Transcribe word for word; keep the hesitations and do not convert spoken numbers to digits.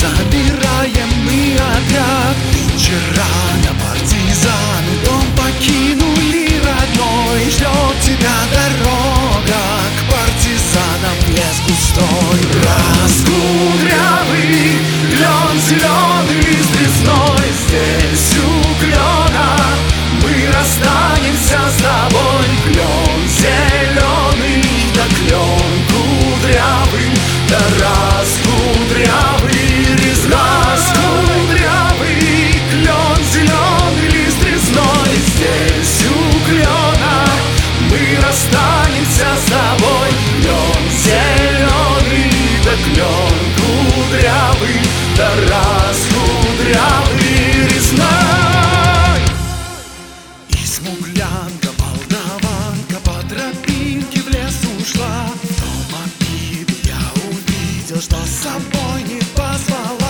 Собираем мы отряд. Вчера на партизаны дом покинули родной. Ждет тебя дорога к партизанам, лес густой. Раскудрявый клен, зеленый лист лесной. Здесь у клена мы расстанемся с тобой. Клен зеленый, да клен кудрявый, да раскудрявый. Раскудрявый клен, зеленый лист лесной. Здесь у клена мы расстанемся с тобой. Клен зеленый, да клен кудрявый, да раскудрявый резной. И смуглянка, молдаванка по тропинке в лес ушла. В дом обиды я увидел, что с собой не позвала.